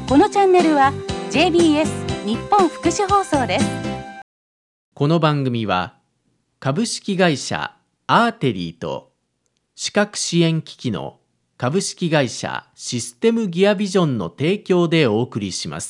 このチャンネルは JBS 日本福祉放送です。 この番組は株式会社アーテリーと視覚支援機器の株式会社システムギアビジョンの提供でお送りします。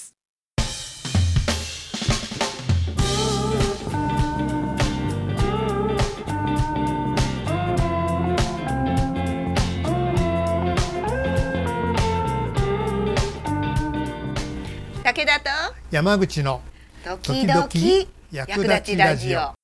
武田と山口の時々役立ちラジオ。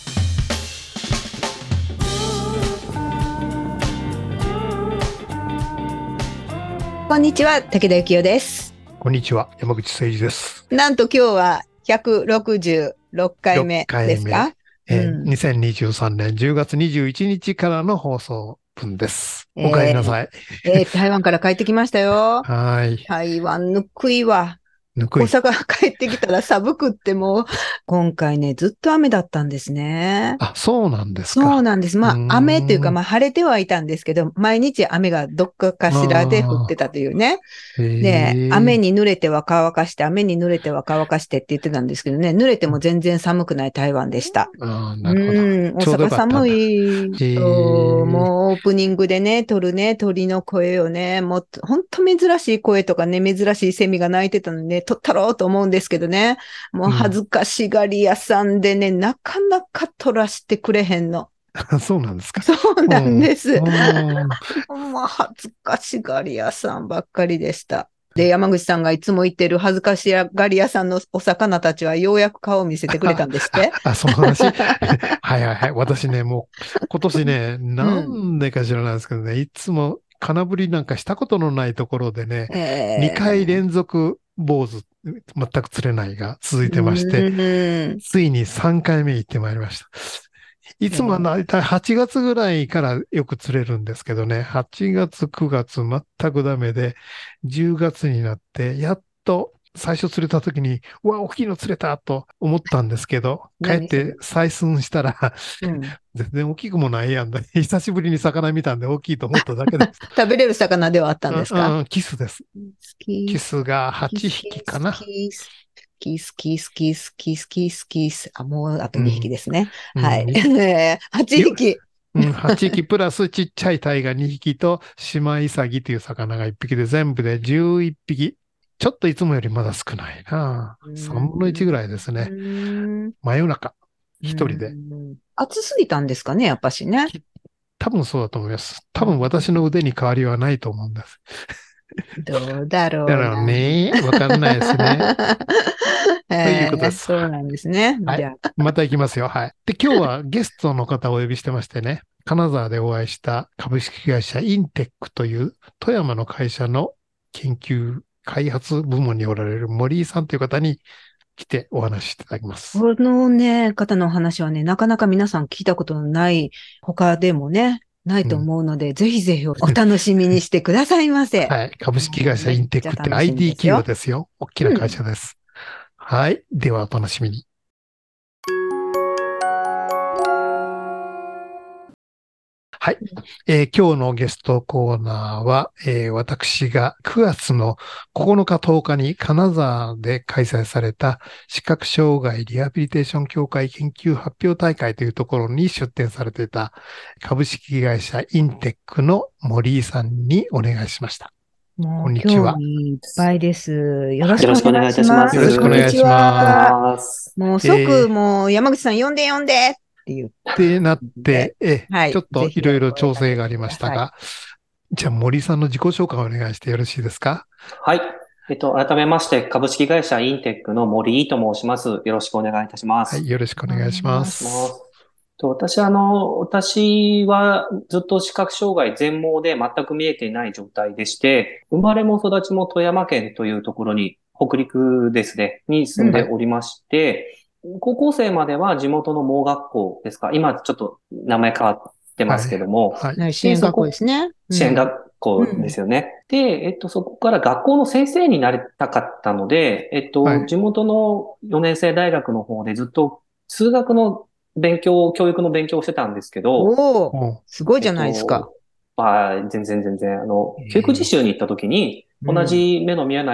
こんにちは、武田幸男です。 こんにちは、山口誠二です。 なんと今日は166回目ですか。 2023年10月21日からの放送分です。お帰りなさい。 台湾から帰ってきましたよ。 はい。 台湾ぬくいわ。大阪帰ってきたら寒くってもう、今回ね、ずっと雨だったんですね。 あ、そうなんですか。 そうなんです。雨というか、晴れてはいたんですけど、毎日雨がどっかしらで降ってたというね。で、雨に濡れては乾かして、雨に濡れては乾かしてって言ってたんですけどね、濡れても全然寒くない台湾でした。 なるほど。 大阪寒いと、もうオープニングでね、鳥の声をね、もう本当珍しい声とかね、珍しいセミが鳴いてたのでね、撮ったろうと思うんですけどね、もう恥ずかしがり屋さんでね、なかなか撮らしてくれへんの。 そうなんですか。 そうなんです。もう恥ずかしがり屋さんばっかりでした。で、山口さんがいつも言ってる恥ずかしがり屋さんのお魚たちはようやく顔を見せてくれたんですってその話はい。私ね、もう今年ね、なんでか知らないですけどね、いつも金振りなんかしたことのないところでね、2回連続坊主、全く釣れないが続いてまして、ついに3回目行ってまいりました。いつもはだいたい8月ぐらいからよく釣れるんですけどね、8月、9月全くダメで、10月になって、やっと最初釣れた時に、うわ、大きいの釣れたと思ったんですけど、帰って採寸したら、全然大きくもないやんだ。久しぶりに魚見たんで大きいと思っただけです。 食べれる魚ではあったんですか？ キスです。キスが8匹かな。 キス。もうあと2匹ですね。はい。8匹。 8匹プラスちっちゃいタイが2匹と、シマイサギという魚が1匹で全部で11匹。ちょっといつもよりまだ少ないな。3分の1ぐらいですね。真夜中、一人で。 暑すぎたんですかね、やっぱしね。 多分そうだと思います。多分私の腕に変わりはないと思うんです。 どうだろう。 だろうね。わかんないですね。ということです。 そうなんですね。 はい。また行きますよ。はい。で、今日はゲストの方をお呼びしてましてね、金沢でお会いした株式会社インテックという富山の会社の研究開発部門におられる森井さんという方に来てお話しいただきます。 このね、方の話はね、なかなか皆さん聞いたことのない、他でもね、ないと思うので、ぜひぜひお楽しみにしてくださいませ。 はい。株式会社インテックって IT 企業ですよ。大きな会社です。はい。ではお楽しみに。はい。今日のゲストコーナーは、私が9月の9日10日に金沢で開催された視覚障害リハビリテーション協会研究発表大会というところに出展されていた株式会社インテックの森井さんにお願いしました。こんにちは。 いっぱいです。よろしくお願いします。 よろしくお願いします。 もう即、もう山口さん呼んでって言ってなって、ちょっといろいろ調整がありましたが、じゃあ森さんの自己紹介をお願いしてよろしいですか？ はい。改めまして、株式会社インテックの森井と申します。よろしくお願いいたします。 はい、よろしくお願いします。 私はずっと視覚障害全盲で全く見えていない状態でして、生まれも育ちも富山県というところに、北陸ですね、に住んでおりまして、高校生までは地元の盲学校ですか。今ちょっと名前変わってますけども。 支援学校ですね。 支援学校ですよね。で、そこから学校の先生になりたかったので、地元の4年生大学の方でずっと数学の教育の勉強をしてたんですけど。 すごいじゃないですか。 全然。教育実習に行った時に、同じ目の見えない子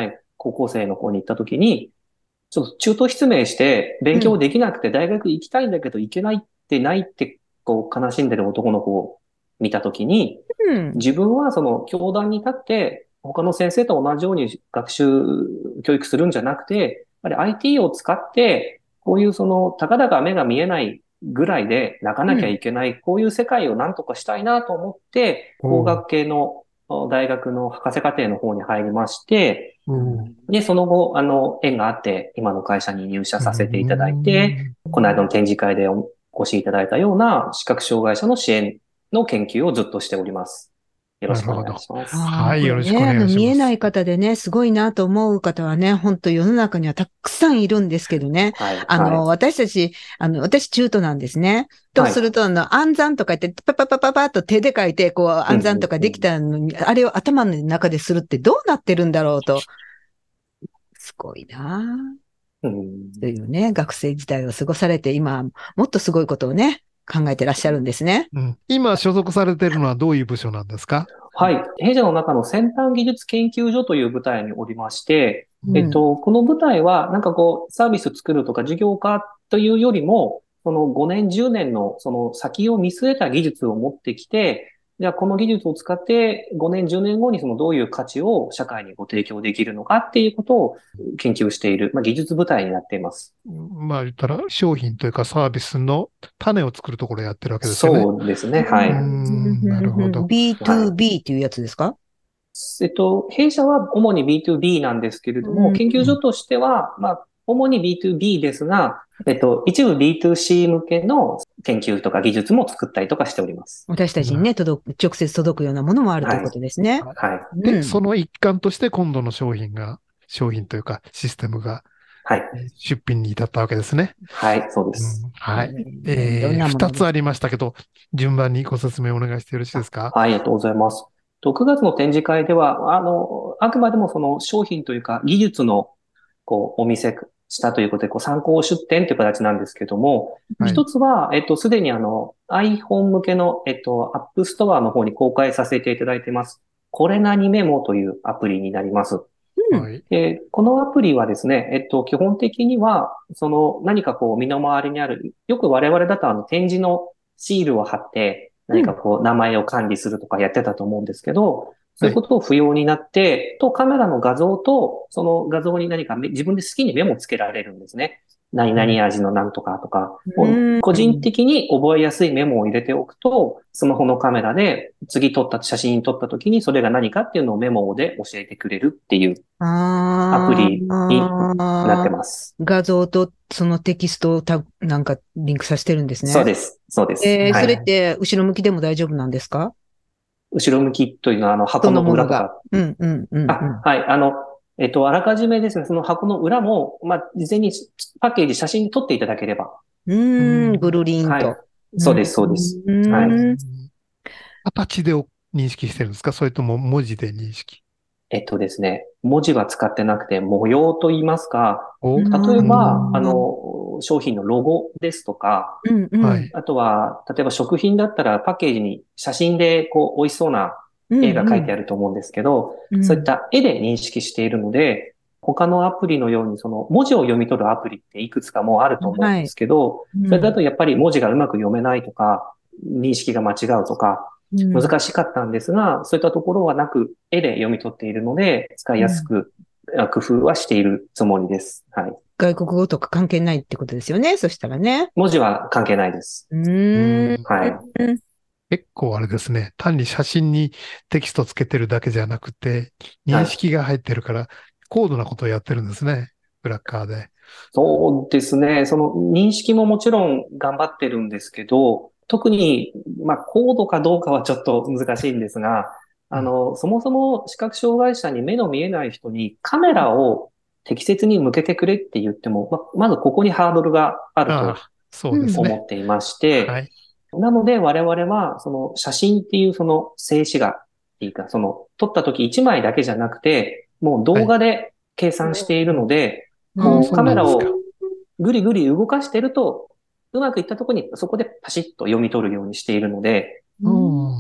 高校生の方に行った時に、ちょっと中途失明して勉強できなくて大学行きたいんだけど行けないってないってこう悲しんでる男の子を見た時に、自分はその教壇に立って他の先生と同じように教育するんじゃなくて、やっぱり IT を使ってこういうそのたかだか目が見えないぐらいで泣かなきゃいけない、こういう世界を何とかしたいなと思って、工学系の大学の博士課程の方に入りまして、で、その後、縁があって、今の会社に入社させていただいて、この間の展示会でお越しいただいたような視覚障害者の支援の研究をずっとしております。よろしくお願いします。 はい、よろしくお願いします。 見えない方でね、すごいなと思う方はね、本当世の中にはたくさんいるんですけどね。私たち、私中途なんですね。とすると、暗算とか言って、パパパパパッと手で書いて、こう、暗算とかできたのに、あれを頭の中でするってどうなってるんだろうと。すごいなというね、学生時代を過ごされて、今、もっとすごいことをね、考えてらっしゃるんですね。 今所属されているのはどういう部署なんですか？ はい。弊社の中の先端技術研究所という部隊におりまして、この部隊はなんかこうサービス作るとか事業化というよりも、その5年、10年のその先を見据えた技術を持ってきて、じゃあこの技術を使って5年、10年後にそのどういう価値を社会にご提供できるのかっていうことを研究している、技術部隊になっています。 言ったら商品というかサービスの種を作るところをやってるわけですよね。 そうですね。はい。 なるほど。 B2B っていうやつですか？ 弊社は主に B2B なんですけれども、研究所としては、主に B2B ですが、一部 B2C 向けの研究とか技術も作ったりとかしております。 私たちにね、直接届くようなものもあるということですね。 はい。 で、その一環として今度の商品というかシステムが、出品に至ったわけですね。 はい、そうです。 はい。二つありましたけど、順番にご説明お願いしてよろしいですか？ はい、ありがとうございます。9月の展示会では、あくまでもその商品というか技術の、お見せしたということで、参考出展という形なんですけども、一つは、すでにiPhone 向けの、App Store の方に公開させていただいています。これ何メモというアプリになります。このアプリはですね、基本的には、何か身の回りにある、よく我々だと展示のシールを貼って、何か名前を管理するとかやってたと思うんですけど、そういうことを不要になって、カメラの画像と、その画像に何か自分で好きにメモつけられるんですね。何々味のなんとかとか、個人的に覚えやすいメモを入れておくと、スマホのカメラで次写真撮った時にそれが何かっていうのをメモで教えてくれるっていうアプリになってます。 画像とそのテキストをなんかリンクさせてるんですね。 そうです。そうです。 それって後ろ向きでも大丈夫なんですか？ 後ろ向きというのは箱の裏とか。はい。あらかじめですね、その箱の裏も、事前にパッケージ、写真に撮っていただければ。 ブルリンと。 そうです、そうです。はい。 形で認識してるんですか？それとも文字で認識？ ですね、文字は使ってなくて、模様と言いますか、例えば、商品のロゴですとか、あとは、例えば食品だったらパッケージに写真で美味しそうな絵が描いてあると思うんですけど、そういった絵で認識しているので、他のアプリのように文字を読み取るアプリっていくつかもあると思うんですけど、それだとやっぱり文字がうまく読めないとか、認識が間違うとか、難しかったんですが、そういったところはなく、絵で読み取っているので、使いやすく、工夫はしているつもりです。はい。 外国語とか関係ないってことですよね。そしたらね。 文字は関係ないです。はい。 結構あれですね。単に写真にテキストつけてるだけじゃなくて、認識が入ってるから、高度なことをやってるんですね。クラッカーで。 そうですね。その認識ももちろん頑張ってるんですけど、特に、高度かどうかはちょっと難しいんですが、そもそも視覚障害者に目の見えない人にカメラを適切に向けてくれって言っても、まずここにハードルがあると思っていまして、なので我々はその写真っていうその静止画っていうか、撮った時1枚だけじゃなくて、もう動画で計算しているので、カメラをぐりぐり動かしてると、うまくいったところにそこでパシッと読み取るようにしているので、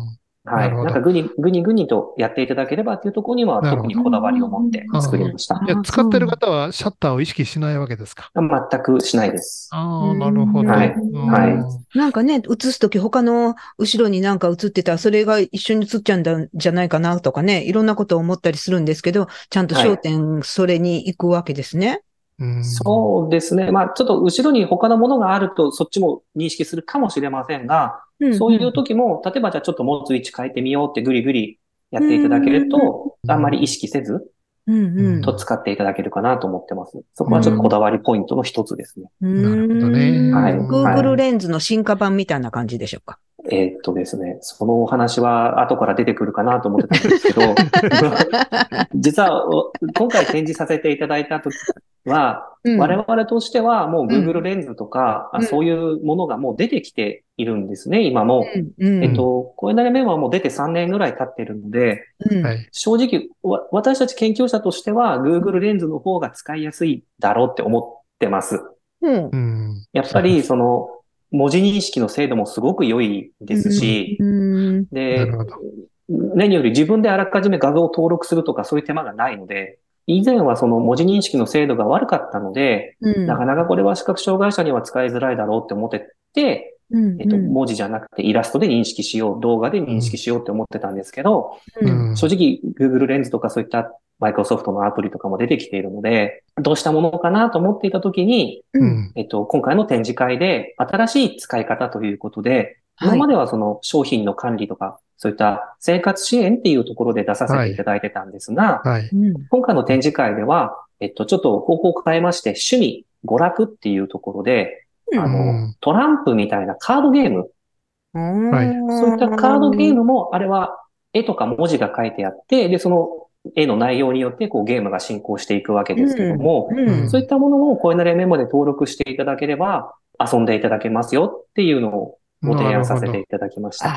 はい。 なるほどなんかぐにぐにとやっていただければっていうところにはなるほど特にこだわりを持って作りました。 いや、使ってる方はシャッターを意識しないわけですか？ 全くしないです。 ああ、なるほど。 はいうんなんかね、映すとき他の後ろになんか映ってたら、それが一緒に映っちゃうんじゃないかなとかね、いろんなことを思ったりするんですけど、ちゃんと焦点、それに行くわけですね。 そうですね。まあ、ちょっと後ろに他のものがあると、そっちも認識するかもしれませんが、そういう時も、例えばじゃあちょっと持つ位置変えてみようってぐりぐりやっていただけると、あんまり意識せず、と使っていただけるかなと思ってます。そこはちょっとこだわりポイントの一つですね。 なるほどね。 はい。 Google レンズの進化版みたいな感じでしょうか。 ですね、そのお話は後から出てくるかなと思ってたんですけど、実は今回展示させていただいた時は、我々としてはもう Google レンズとか、そういうものがもう出てきているんですね、今も。これなり面はもう出て3年ぐらい経っているので、正直、私たち研究者としては Google レンズの方が使いやすいだろうって思ってます。やっぱりその、文字認識の精度もすごく良いですし、で、何より自分であらかじめ画像を登録するとかそういう手間がないので、以前はその文字認識の精度が悪かったので、なかなかこれは視覚障害者には使いづらいだろうって思ってて、文字じゃなくてイラストで認識しよう、動画で認識しようって思ってたんですけど、正直 Google レンズとかそういったマイクロソフトのアプリとかも出てきているので、どうしたものかなと思っていたときに、今回の展示会で新しい使い方ということで、今まではその商品の管理とか、そういった生活支援っていうところで出させていただいてたんですが、今回の展示会では、ちょっと方法を変えまして、趣味、娯楽っていうところで、トランプみたいなカードゲーム、そういったカードゲームも、あれは絵とか文字が書いてあって、で、その絵の内容によってこうゲームが進行していくわけですけども、そういったものを声なれメモで登録していただければ遊んでいただけますよっていうのをご提案させていただきました。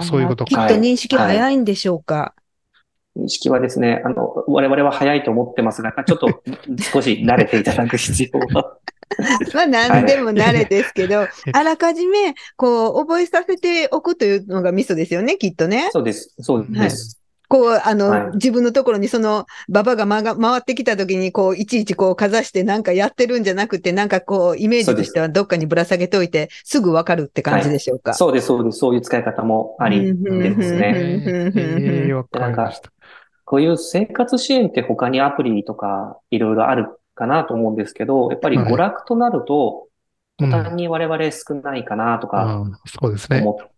そういうことか。きっと認識早いんでしょうか。 認識はですね、我々は早いと思ってますが、ちょっと少し慣れていただく必要は。 まあ何でも慣れですけど、あらかじめ、こう、覚えさせておくというのがミソですよね、きっとね。 そうです。そうです。 こう、自分のところにその、ババが回ってきたときに、こう、いちいちこう、かざしてなんかやってるんじゃなくて、なんかこう、イメージとしてはどっかにぶら下げておいて、すぐわかるって感じでしょうか。 そうです、そうです。そういう使い方もありですね。 わかりました。 こういう生活支援って他にアプリとかいろいろあるかなと思うんですけど、やっぱり娯楽となると、途端に我々少ないかなとか思って、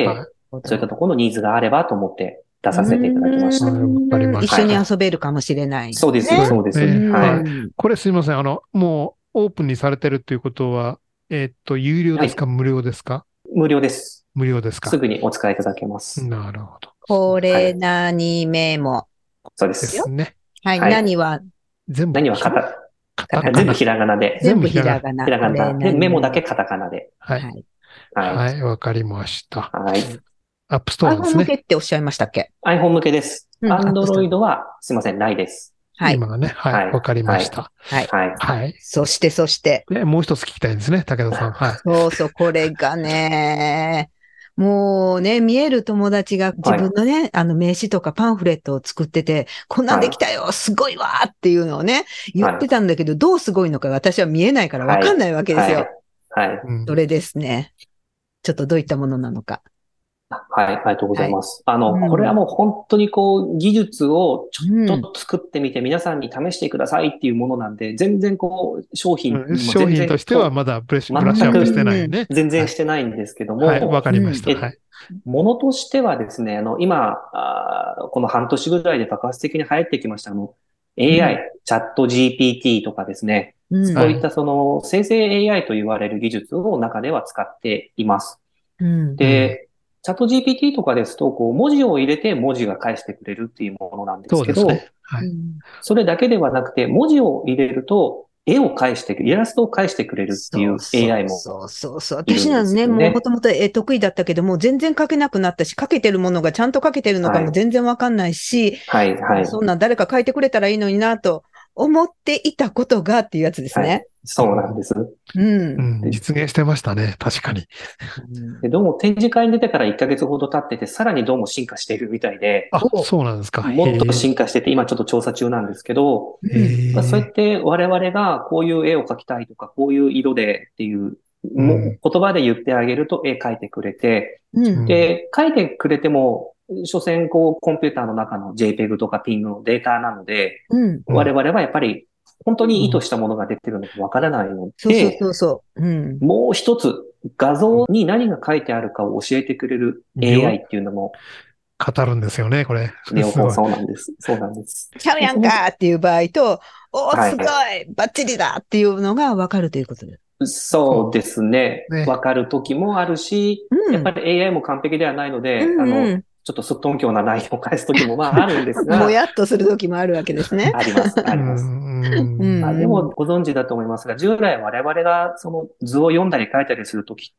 そういったところのニーズがあればと思って出させていただきました。 一緒に遊べるかもしれない。 そうです、そうです。はい。 これすいません。もうオープンにされてるということは、有料ですか、無料ですか？ 無料です。 無料ですか？ すぐにお使いいただけます。 なるほど。 これ何メモ。 そうですね。 はい。何は全部。 何は全部ひらがなで。 全部ひらがな。 ひらがな。で、メモだけカタカナで。 はい。はい。わかりました。 はい。 アップストアですね。 iPhone 向けっておっしゃいましたっけ？ iPhone 向けです。Android は、すいません、ないです。 はい。 今はね。はい。わかりました。 はい。 はい。 そして。 もう一つ聞きたいんですね、武田さん。はい。 そうそう、これがね、もうね、見える友達が自分のね、名刺とかパンフレットを作ってて、こんなんできたよ、すごいわっていうのをね、言ってたんだけど、どうすごいのか私は見えないからわかんないわけですよ。 はい。 それですね。ちょっとどういったものなのか。 はい、ありがとうございます。これはもう本当にこう、技術をちょっと作ってみて皆さんに試してくださいっていうものなんで、全然こう、商品としてはまだブラッシュアップしてないね。 全然してないんですけども。 はい、わかりました。はい。 ものとしてはですね、今、この半年ぐらいで爆発的に流行ってきました、AI、チャット GPT とかですね、そういったその生成 AI と言われる技術を中では使っています。で、チャット GPT とかですと、こう、文字を入れて文字が返してくれるっていうものなんですけど、 そうですね。はい。 それだけではなくて、文字を入れると、絵を返してくれる、イラストを返してくれるっていう AI も。 そう。私なんね、もともと絵得意だったけども、全然描けなくなったし、描けてるものがちゃんと描けてるのかも全然わかんないし、 はい。 そんな誰か描いてくれたらいいのになと思っていたことがっていうやつですはい。 ね。 そうなんです。 実現してましたね。確かに。 で、どうも展示会に出てから1ヶ月ほど経ってて、さらにどうも進化しているみたいで、 あ、そうなんですか。 もっと進化してて、今ちょっと調査中なんですけど、そうやっへえ。 て我々がこういう絵を描きたいとか、こういう色でっていう、言葉で言ってあげると絵描いてくれて、で、描いてくれても、所詮コンピューターの中の JPEG とか PNG のデータなので、我々はやっぱり本当に意図したものが出てるのかわからないので、もう一つ画像に何が書いてあるかを教えてくれる AI っていうのも語るんですよね、これ。 両方そうなんです。そうなんです。 ちゃうやんかっていう場合と、おー、すごい、バッチリだっていうのがわかるということです。 そうですね。わかる時もあるし、やっぱり AI も完璧ではないので、ちょっとすっとんきょうな内容を返す時もあるんですが。 もやっとする時もあるわけですね。 あります、あります。でもご存知だと思いますが、従来我々がその図を読んだり書いたりするときって、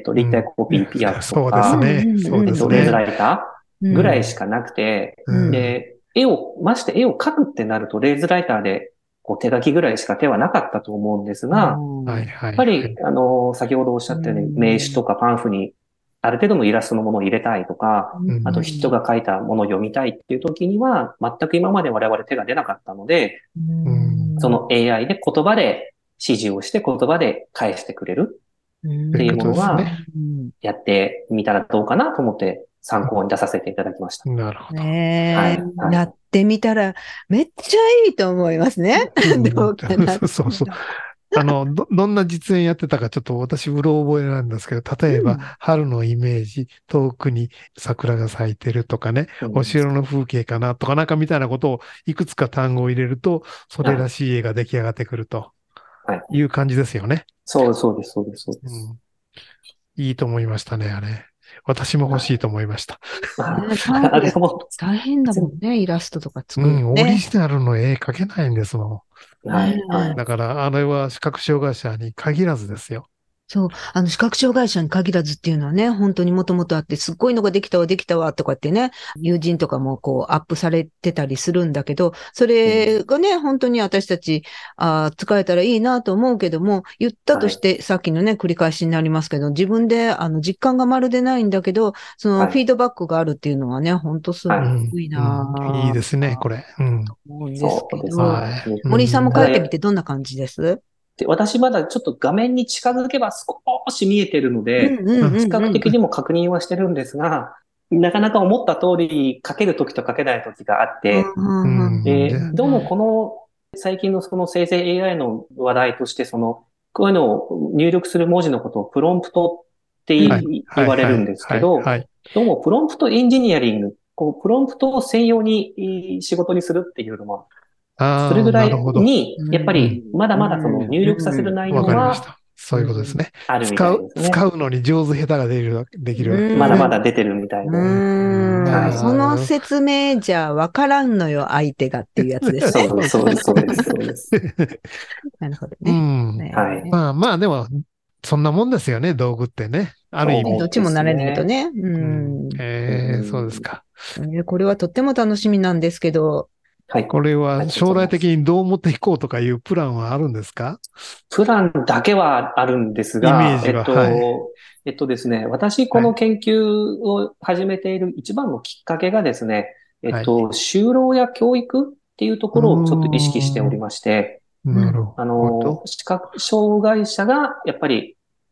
立体コピー、ピアスとか、 そうですね。 レーズライターぐらいしかなくて、で、まして絵を描くってなると、レーズライターで手書きぐらいしか手はなかったと思うんですが、やっぱり、先ほどおっしゃったように、名刺とかパンフにある程度のイラストのものを入れたいとか、あと人が書いたものを読みたいっていう時には、全く今まで我々手が出なかったので、その AI で言葉で指示をして言葉で返してくれるっていうものは、やってみたらどうかなと思って参考に出させていただきました。 なるほど。 やってみたらめっちゃいいと思いますね。どうかな。 そうそう。どんな実演やってたかちょっと私、うろ覚えなんですけど、例えば、春のイメージ、遠くに桜が咲いてるとかね、お城の風景かなとかなんかみたいなことをいくつか単語を入れると、それらしい絵が出来上がってくるという感じですよね。 そうです、そうです、そうです。 いいと思いましたね、あれ。私も欲しいと思いました。 あれも大変だもんね、イラストとか作る、 オリジナルの絵描けないんですもん。 はいはい。 だから、あれは視覚障害者に限らずですよ。 そう。視覚障害者に限らずっていうのはね、本当にもともとあって、すっごいのができたわ、とかってね、友人とかもアップされてたりするんだけど、それがね、本当に私たち、使えたらいいなと思うけども、言ったとして、さっきのね、繰り返しになりますけど、自分で、実感がまるでないんだけど、そのフィードバックがあるっていうのはね、本当すごいいいですね、これ。 思うんですけど、森井さんも書いてみてどんな感じです？ 私まだちょっと画面に近づけば少し見えてるので、視覚的にも確認はしてるんですが、なかなか思った通り書ける時と書けない時があって、どうもこの最近のその生成 AI の話題として、こういうのを入力する文字のことをプロンプトって言われるんですけど、どうもプロンプトエンジニアリング、プロンプトを専用に仕事にするっていうのは、それぐらいに、やっぱり、まだまだその入力させる内容は、 そういうことですね。 あるみたいですね。 使うのに上手下手ができる。 まだまだ出てるみたいで。 その説明じゃわからんのよ、相手がっていうやつですね。 そうです、そうです、そうです。 なるほどね。 まあでも、そんなもんですよね、道具ってね。ある意味。 どっちもなれないとね。 そうですか。 これはとっても楽しみなんですけど、 これは将来的にどう持っていこうとかいうプランはあるんですか？ プランだけはあるんですが、 イメージはですね、私この研究を始めている一番のきっかけがですね、就労や教育っていうところをちょっと意識しておりまして、視覚障害者がやっぱり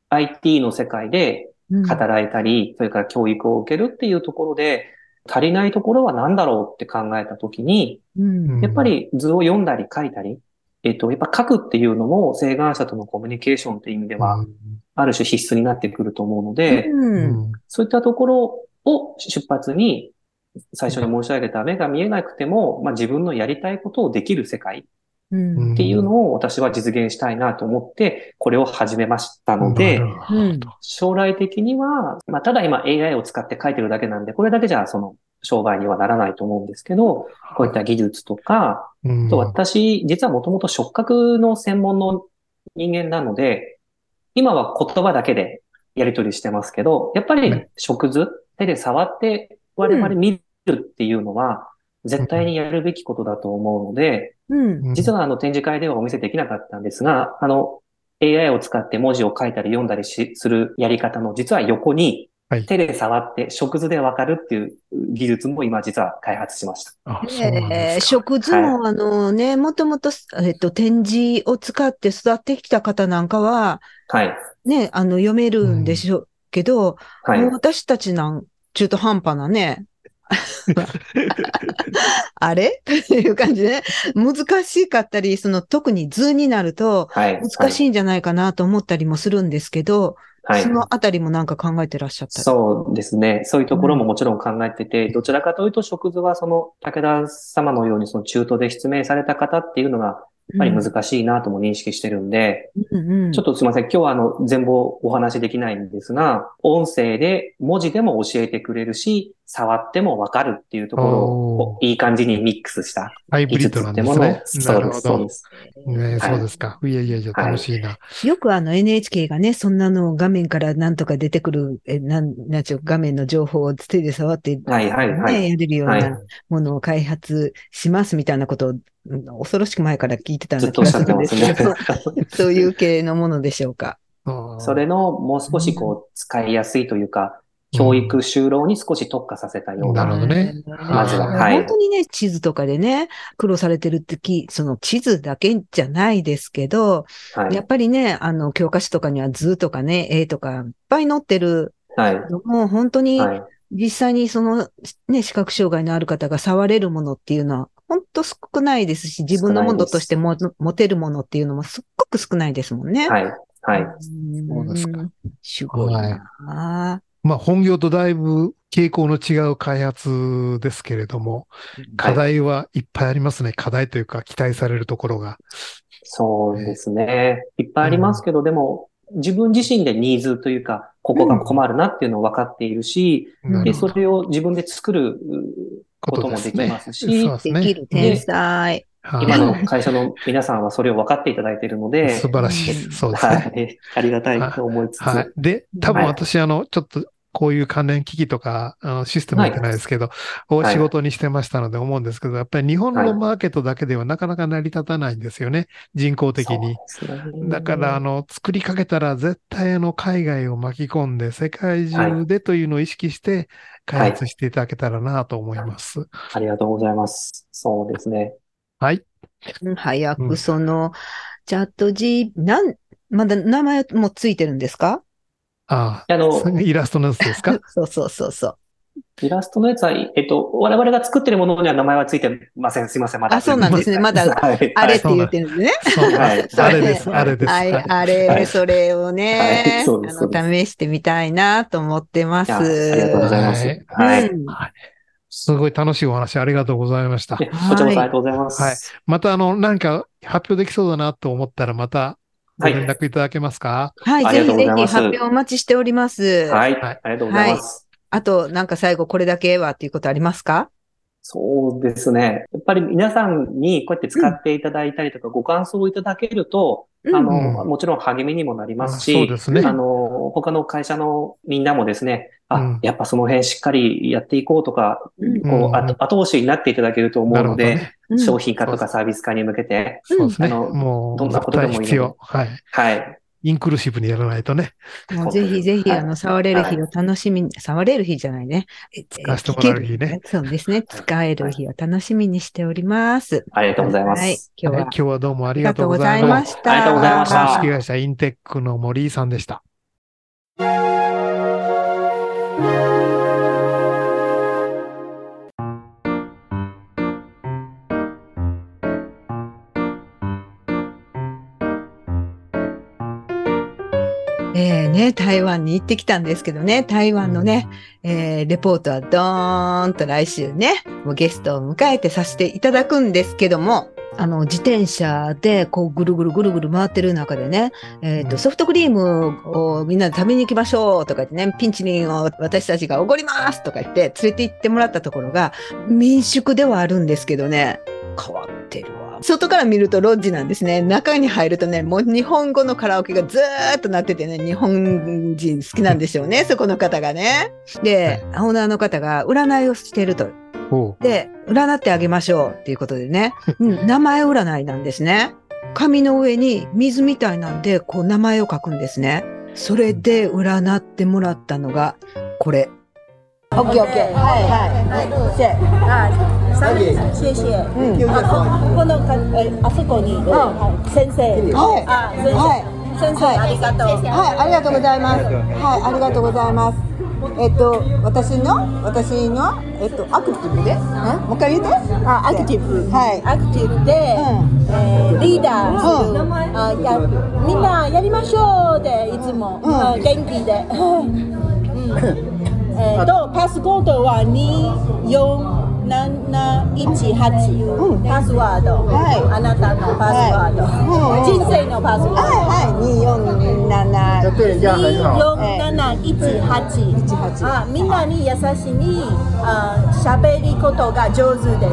IT の世界で働いたり、それから教育を受けるっていうところで、足りないところは何だろうって考えたときに、やっぱり図を読んだり書いたり、やっぱ書くっていうのも晴眼者とのコミュニケーションっていう意味では、ある種必須になってくると思うので、そういったところを出発に、最初に申し上げた目が見えなくても、自分のやりたいことをできる世界っていうのを私は実現したいなと思って、これを始めましたので、将来的には、ただ今 AI を使って書いてるだけなんで、これだけじゃその商売にはならないと思うんですけど、こういった技術とか、と私、実はもともと触覚の専門の人間なので、今は言葉だけでやり取りしてますけど、やっぱり触図、手で触って我々見るっていうのは、 絶対にやるべきことだと思うので、 うん。 実は展示会ではお見せできなかったんですが、AI を使って文字を書いたり読んだりするやり方の実は横にはい。 手で触って食図でわかるっていう技術も今実は開発しました。 あ、そうなんですか。 食図はい。 ももともと、展示を使って育ってきた方なんかは、 はい。 ね、読めるんでしょうけど、もうはい。 私たち中途半端なね、あれっていう感じでね、難しかったり、特に図になるとはい。はい。 難しいんじゃないかなと思ったりもするんですけど、 はい。 そのあたりもなんか考えてらっしゃったり。 そうですね。そういうところもうん。 もちろん考えてて、どちらかというと食図は武田様のように中途で失明された方っていうのが、やっぱりうん。 難しいなとも認識してるんで、 うんうん。 ちょっとすいません。今日は全貌お話しできないんですが、音声で文字でも教えてくれるし、触ってもわかるっていうところをおー、 いい感じにミックスしたハイブリッド技術っなんですね。 てものを、 なそうです、そうるほど。 です。 ね、 はい。 そうですか。いやいやいや、 はい。 楽しいな。 よくNHK がね、そんなの画面からなんとか出てくる、なんちゅう、画面の情報を手で触って、 はい、はい、はね、 い。 やれるようはい。 なものを開発しますみたいなことを、恐ろしく前から聞いてたようずっとおっしゃな気がすってますね。 るんですけど、そういう系のものでしょうか。 それあのもう少しうん使いやすいというか、 ー、う教育ん。 就労に少し特化させたようなるほな、 どね。 まずは、 いやははい。 本当にね、地図とかでね、苦労されてるってその地図だけじゃないですけど、 はい。 やっぱりね、教科書とかには図とかね、絵とかいっぱい載ってるはい。 のも、本当にはい。 実際にね、視覚障害のある方が触れるものっていうのは、本当少ないですし、自分少のもないです。 のとしても持てるものっていうのもすっごく少ないですもんね。 はい。 うはい。 そうですか。 ん、すごいはい。 なまあ、本業とだいぶ傾向の違う開発ですけれども、課はい。 題はいっぱいありますね。課題というか、期待されるところが。ね、 そうですね。いっぱいありますうん。 けど、でも、自分自身でニーズというか、ここがうん。 困るなっていうのを分かっているし、で、 うん。 そなるほど。 れを自分で作ることこともできまですね。 すそうでし、 すね。 できる天うん。 で、 才。 今のはい。 会社の皆さんはそれを分かっていただいているの素で、 晴らしいです。そうですね。 はい、ありがたいはと思いつはい。 つ、 で、多分はい、 私、ちょっと、こういう関連機器とか、システムやってはい、 ないですけど、をはい、 仕事にしてましたので思うんですけど、やっぱり日本はい。 のマーケットだけではなかなか成り立たないんですよね。人工的に。 そうですね。 だから、作りかけたら絶対海外を巻き込んで、世界はい、 中でというのを意識して開はい。 発していただけたらなと思います。 ありがとうございます。そうですね。 はい。 早くうん。 チャット まだ名前もついてるんですか？ ああ、 あそれイラストのやつですか？ そうそうそうそう。 イラストのやつは、我々が作ってるものには名前はついてません。すいません。まだあ、 ということで。 そうなんですね。まだ、 はい、 あれってはい、 そうなん、 言ってるんですね。 そう、 はい、 それね、 あれです。あはい、 れです。はい。 あれ、 はい、 それをはい、 ね、 そうです、そうです。 試してみたいなと思ってまいや、ありがとうごす。 ざいます。 はい。 はい。 うん。 はい。すごい楽しいお話ありがとうございました。 こちらこはい。 そありがとうございまはい。 す。 また何か発表できそうだなと思ったらまたご連はい。 絡いただけますか？ はい、 ありがとうございぜひぜひます。 発表お待ちしております。 はい。 はい。 ありがとうございはい。 ます。 あと、なんか最後これだけはっていうことありますか？ そうですね。やっぱり皆さんにこうやって使うん、 っていただいたりとかご感想をいただけると、 うん、 うん。 もちろん励みにもなりますそうでし、 すね。 うん、 他の会社のみんなもですね、あ、 うん。 やっぱその辺しっかりやっていこうとか、 うん、 うん。 後押しになっていただけると思なうので、 るほどね。 うん、 商品化とかそうです。 サービス化に向けて、 うん。 そうですね。 どんなもう絶ことでもいいので、 対必要。はい。 はい。 インクルーシブにやらないとね、 もうぜ本当です。 ひぜひ、 はい。 触れる日をはい。 楽しみに、触れる日じゃないね。 使わせてもら聞ける。 う日ね。 そうですね。 はい。 使えるはい。 日を楽しみにしております。 ありがとうございまはい。 す。 今日はい。 はあ今日はどうもありがとうごりがとうございます。 ざいましありがとうございまし株式た。 会社インテックの森井さんでした。 台湾に行ってきたんですけどね、台湾のね、レポートはドーンと来週ね、もうゲストを迎えてさせていただくんですけども、自転車でこうぐるぐるぐるぐる回ってる中でね、ソフトクリームをみんなで食べに行きましょうとか言ってね、ピンチリンを私たちがおごりますとか言って連れて行ってもらったところが民宿ではあるんですけどね、変わってるわ。外から見るとロッジなんですね。中に入るとね、もう日本語のカラオケがずーっとなっててね、日本人好きなんでしょうね、そこの方がね。で、オーナーの方が占いをしてるとおう。 で、占ってあげましょうっていうことでね、名前占いなんですね。紙の上に水みたいなんで、こう名前を書くんですね。それで占ってもらったのが、これ。オッケーオッケー。はいはい。 谢谢。このあそこに先生。先生ありがとう。 はい、ありがとうございます。はい、ありがとうございます。私の、アクティブで、もう一回言って。 アクティブ。 はい。 アクティブで、リーダー。みんなやりましょうで、いつも。元気で。パスコードは24718、パスワード、あなたのパスワード、人生のパスワード、24718、みんなに優しいに喋りことが上手です。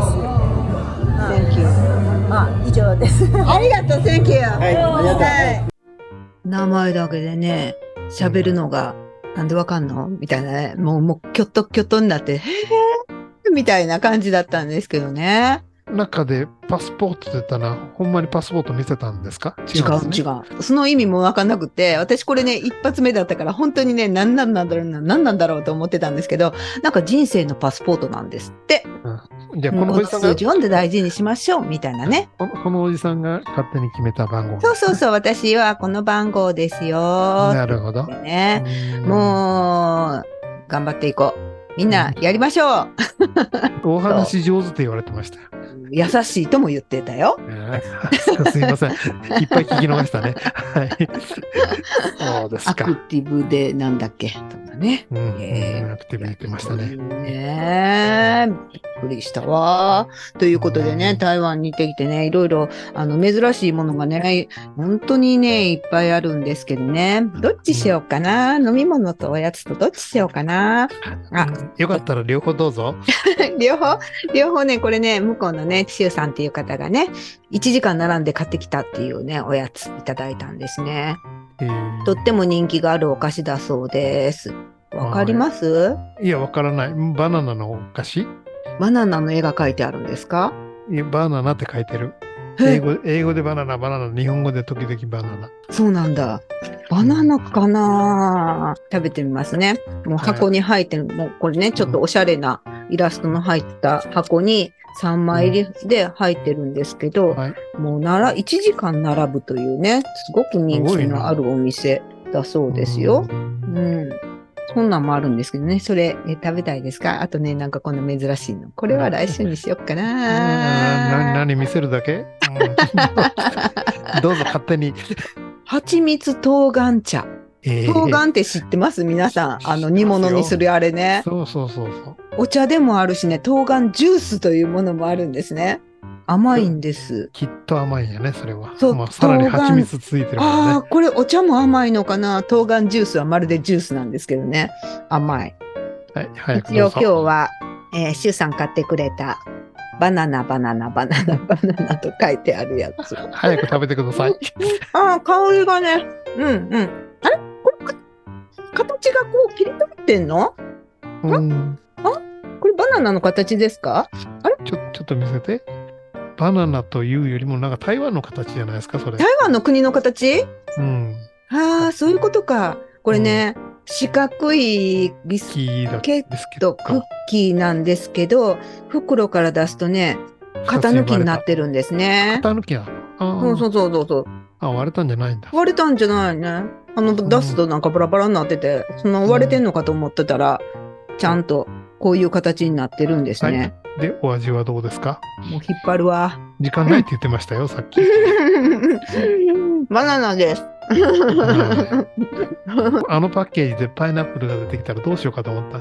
Thank you。 以上です。 ありがとう、Thank you。 はい、ありがとう。 名前だけでね、喋るのが、なんでわかんのみたいなね。もう、キョトキョトになって、へーみたいな感じだったんですけどね。 中でパスポートって言ったら、ほんまにパスポート見せたんですか？ 違う、違う。その意味もわかんなくて、私これね、一発目だったから、本当にね、何なんだろうと思ってたんですけど、なんか人生のパスポートなんですって。 じゃあこのおじさんが数字読んで大事にしましょう、みたいなね。 このおじさんが勝手に決めた番号。 そう、私はこの番号ですよ。 なるほど。 ね。もう、頑張っていこう。みんな、やりましょう。 お話上手って言われてましたよ。 優しいとも言ってたよ。 すいません。いっぱい聞き逃したね。はい。そうですか。 アクティブでなんだっけとかね。 アクティブ言ってましたね。 ねえ、びっくりしたわ。ということでね、台湾に行ってきてね、いろいろ、珍しいものがね、本当にね、いっぱいあるんですけどね。どっちしようかな。飲み物とおやつとどっちしようかな。 よかったら両方どうぞ。 両方ね、これね、向こうのね、シュウさんっていう方がね、1時間並んで買ってきたっていうね、おやついただいたんですね。とっても人気があるお菓子だそうです。わかります？ いや、わからない。バナナのお菓子？ バナナの絵が描いてあるんですか？ いや、バナナって書いてる。英語でバナナ、日本語で時々バナナ。 そうなんだ。バナナかな？食べてみますね。もう箱に入ってる、もうこれね、ちょっとおしゃれなイラストの入った箱に3枚入りで入ってるんですけど、もう1時間並ぶというね、すごく人気のあるお店だそうですよ。そんなんもあるんですけどね。それ、食べたいですか？あとね、なんかこんな珍しいの。これは来週にしよっかな。 何見せるだけ？どうぞ勝手に。 蜂蜜冬瓜茶。冬瓜って知ってます？皆さん。煮物にするあれね。 そう。 お茶でもあるしね、冬瓜ジュースというものもあるんですね。甘いんです。 きっと甘いんやね、それは。 そう、 まあ、さらに蜂蜜ついてるからね。 これお茶も甘いのかな？冬瓜ジュースはまるでジュースなんですけどね。甘い。 はい、早くどうぞ。 一応今日は、シュウさん買ってくれたバナナと書いてあるやつ。 早く食べてください。 香りがね。あれこれ形がこう切り取ってんの？これバナナの形ですか？あれちょっと見せて。バナナというよりもなんか台湾の形じゃないですか、それ。 台湾の国の形？そういうことか。これね、四角いビスケット、クッキーなんですけど、袋から出すとね、型抜きになってるんですね。 型抜きなの？そう。 割れたんじゃないんだ。 割れたんじゃないね。出すとなんかバラバラになってて、割れてんのかと思ってたら、ちゃんとこういう形になってるんですね。 で、お味はどうですか？ もう引っ張るわ。 時間ないって言ってましたよ、さっき。 バナナです。 あのパッケージでパイナップルが出てきたらどうしようかと思った。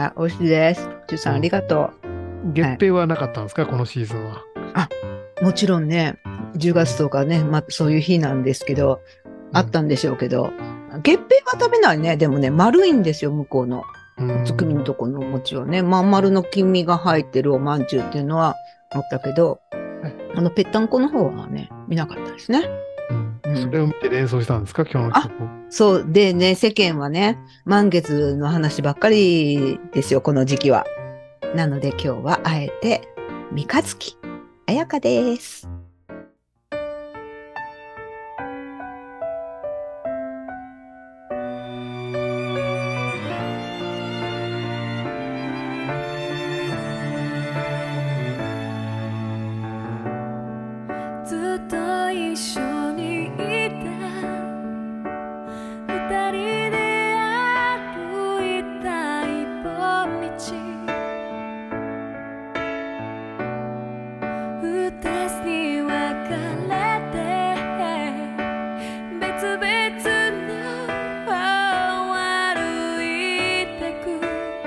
美味しいです。ジュさんありがとう。月餅はなかったんですか、このシーズンは。 もちろんね、10月とかね、そういう日なんですけど、あったんでしょうけど、月餅は食べないね。でもね、丸いんですよ、向こうの。おつくみのとこのお餅はね、まん丸の黄身が入ってるおまんじゅうっていうのはあったけど、ぺったんこの方はね、見なかったですね。 それを見て連想したんですか、今日の曲。 そう。でね、世間はね、満月の話ばっかりですよ、この時期は。 なので今日はあえて三日月彩香です。 ずっと一緒にいた二人で歩いた一本道、二つに分かれて別々の歩いてく、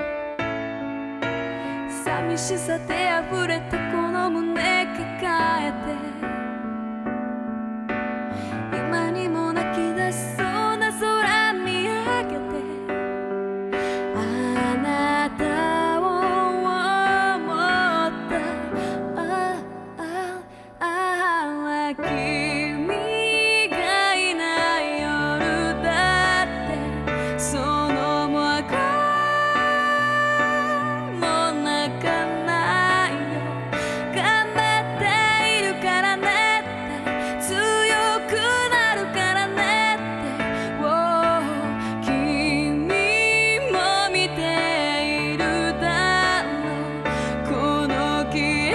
寂しさで溢れたこの胸抱えて今にも泣き出しそうな空見上げて、あなたを思った君がいない夜だってそのもうもう泣かないよ、頑張っているからねって強くなるからねって、君も見ているだろうこの消え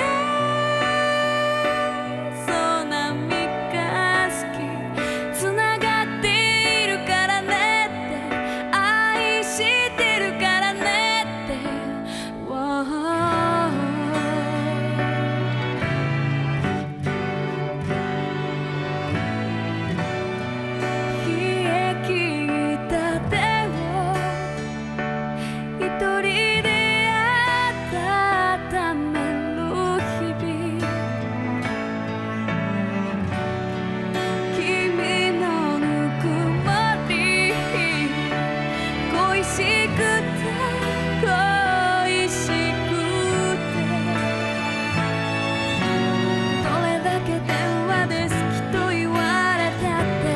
そうな三日月、つながっているからねって愛してるからねって、冷え切った手を一人で温める日々、君のぬくもり恋しくて恋しくて、どれだけ電話で好きと言われたって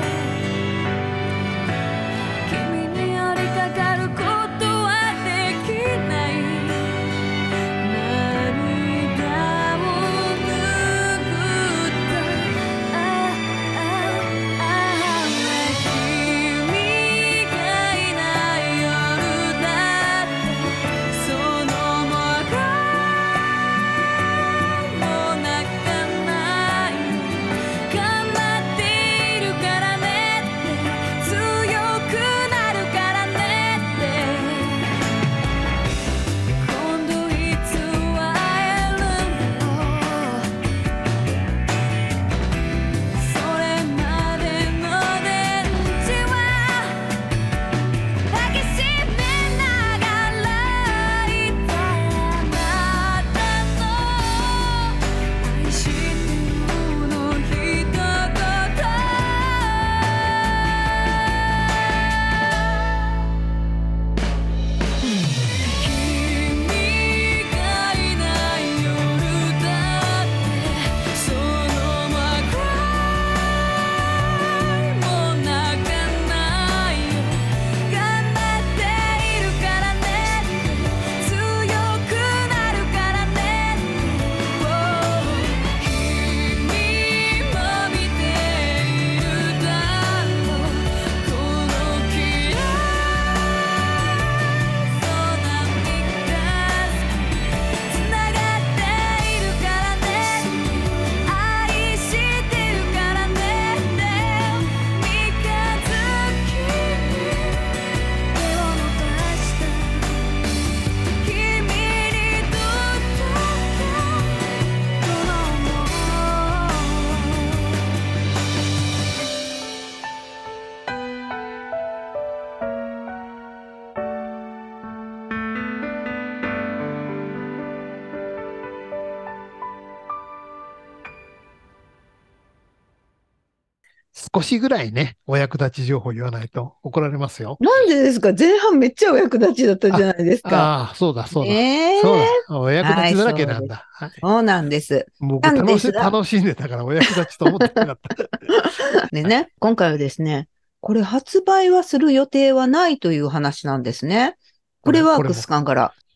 君に寄りかかることはできない、涙を拭った君がいない夜だってそのもう泣かない、頑張っているからねって強くなるからねって、今度いつ会えるんだろう、それまでの電池は抱きしめながらいたあなたの愛してるの一言、君がいない夜だってそのもう泣かないよ、頑張っているからねって強くなるからねって、君も見ているだろうこの消えそうな三日月、つながっているからね愛してるからねって、三日月に手を伸ばした君にとってこの想少しぐらいね、お役立ち情報言わないと怒られますよ。 なんでですか？前半めっちゃお役立ちだったじゃないですか。 ああ、そうだ、そうだ。 ねえそうだ。お役立ちだらけなんだ。はい。 そうなんです。 僕なんですが楽しんでたからお役立ちと思ってなかった。 でね、今回はですね、これ発売はする予定はないという話なんですね。プレワークスさんから。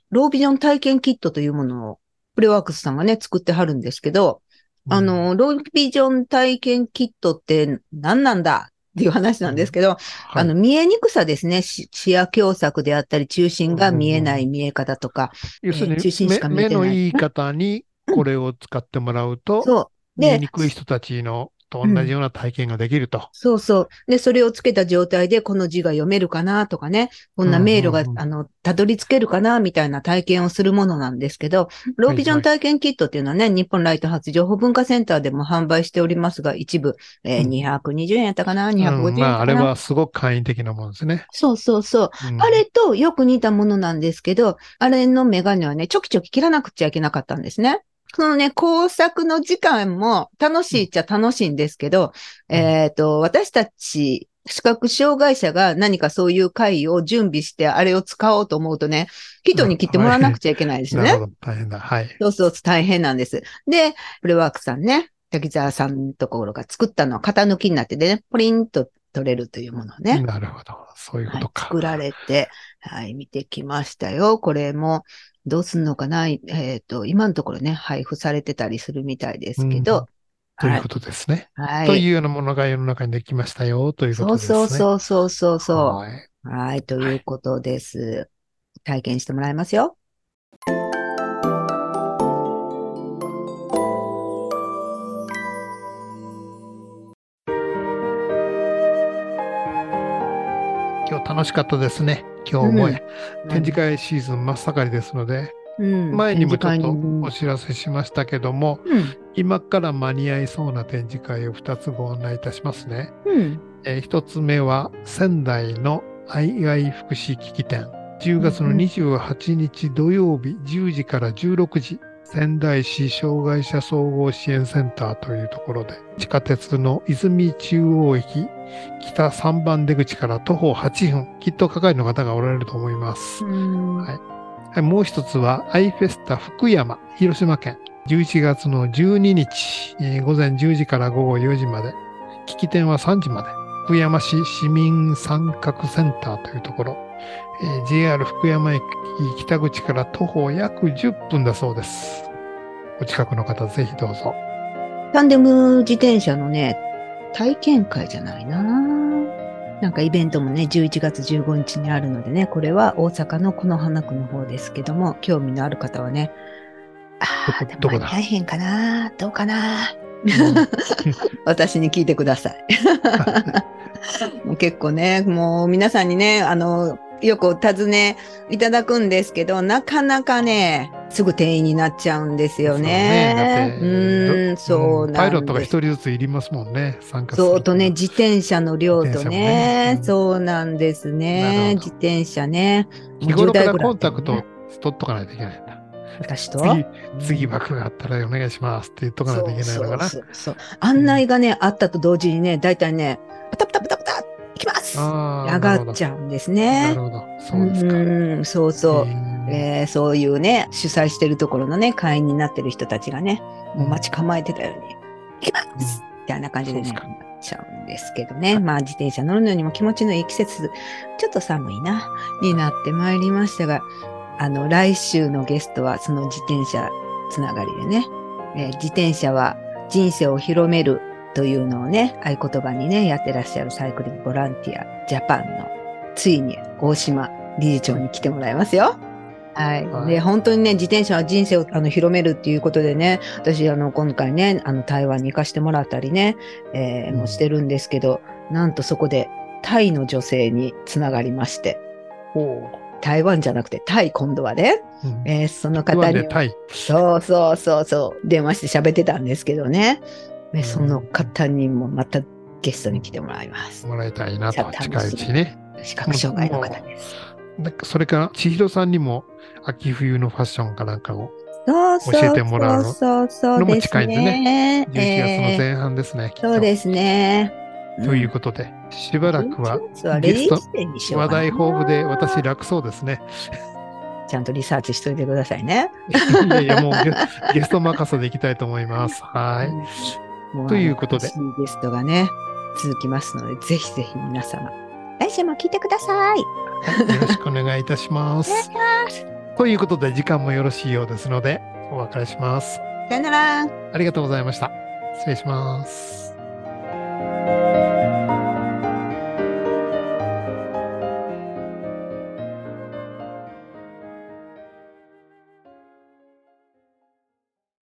ロービジョン体験キットというものを、プレワークスさんがね、作ってはるんですけど、ロービジョン体験キットって何なんだっていう話なんですけど、 はい。 見えにくさですね。視野狭窄であったり、中心が見えない見え方とか、 要するに中心しか見えてない。 目のいい方にこれを使ってもらうと、 そう。 見えで、 にくい人たちのと同じような体験ができると。 そうそう。で、それをつけた状態でこの字が読めるかなとかね、こんな迷路が、たどり着けるかなみたいな体験をするものなんですけど、ロービジョン体験キットっていうのはね、日本ライトハウス情報文化センターでも販売しておりますが、一部、220円やったかな ?250 円やったかな、 まあ、あれはすごく簡易的なものですね。 そうそうそう。あれとよく似たものなんですけど、あれのメガネはね、ちょきちょき切らなくちゃいけなかったんですね。そのね、工作の時間も楽しいっちゃ楽しいんですけど、私たち視覚障害者が何かそういう会を準備してあれを使おうと思うとね、人に切ってもらわなくちゃいけないですね。 なるほど、大変だ。はい。 そうそう、大変なんです。で、プレワークさんね、滝沢さんのところが作ったのは型抜きになっててね、ポリンと取れるというものをね。 なるほど。そういうことか。 作られて、はい、見てきましたよ。これも、どうすんのかな今のところね、配布されてたりするみたいですけど。 ということですね。 はい。 というようなものが世の中にできましたよ、ということですね。 そう。 はい。 はい、ということです。体験してもらいますよ。 今日楽しかったですね。今日も、展示会シーズン真っ盛りですので、前にもちょっとお知らせしましたけども、今から間に合いそうな展示会を2つご案内いたしますね。1つ目は仙台のII福祉機器展。10月の28日土曜日10時から16時。仙台市障害者総合支援センターというところで、地下鉄の泉中央駅北3番出口から徒歩8分、きっと係の方がおられると思います。はい、もう一つは、アイフェスタ福山、広島県、11月の12日、午前10時から午後4時まで、機器展は3時まで、福山市市民参画センターというところ、JR 福山駅北口から徒歩約10分だそうです。お近くの方、ぜひどうぞ。 タンデム自転車のね、体験会じゃないな。なんかイベントもね、11月15日にあるのでね、これは大阪の此花区の方ですけども、興味のある方はね、でも大変かな、どうかな。私に聞いてください。結構ね、もう皆さんにね、よくお尋ねいただくんですけど、なかなかね、すぐ定員になっちゃうんですよね。そうなんです。 パイロットが一人ずついりますもんね、参加する。 そうとね、自転車の量とね、そうなんですね。自転車ね。 日頃からコンタクト取っとかないといけないんだ。 私と次枠があったらお願いしますって言っとかないといけないのかな。 そう。案内がね、あったと同時にね、だいたいね、パタパタパタパタ行きます上がっちゃうんですね。 なるほど。そうですか。 そう。そういうね、主催してるところのね、会員になってる人たちがね、もう待ち構えてたように、行きますみたいな感じでね、なっちゃうんですけどね。まあ自転車乗るのにも気持ちのいい季節、ちょっと寒いな、になってまいりましたが、来週のゲストはその自転車つながりでね、自転車は人生を広めるというのをね、合言葉にね、やってらっしゃるサイクリングボランティアジャパンのついに大島理事長に来てもらいますよ。はい。で、本当にね、自転車は人生を広めるっていうことでね、私今回ね、台湾に行かしてもらったりね、もしてるんですけど、なんとそこでタイの女性につながりまして。台湾じゃなくてタイ今度はね、その方にそう電話して喋ってたんですけどね、その方にもまたゲストに来てもらいます。 もらいたいなと、近いうちね。 視覚障害の方です。 それから千尋さんにも秋冬のファッションかなんかを教えてもらうのも近いんですね。11月の前半ですね。 そうですね。 ということで、しばらくはゲスト話題豊富で私楽そうですね。 ちゃんとリサーチしといてくださいね。 いやもうゲスト任せでいきたいと思います。はい。ということで。 ゲストがね、続きますので、ぜひぜひ皆様、来週も聞いてください。 よろしくお願いいたします。 ということで、時間もよろしいようですので、お別れします。 さよなら。 ありがとうございました。失礼します。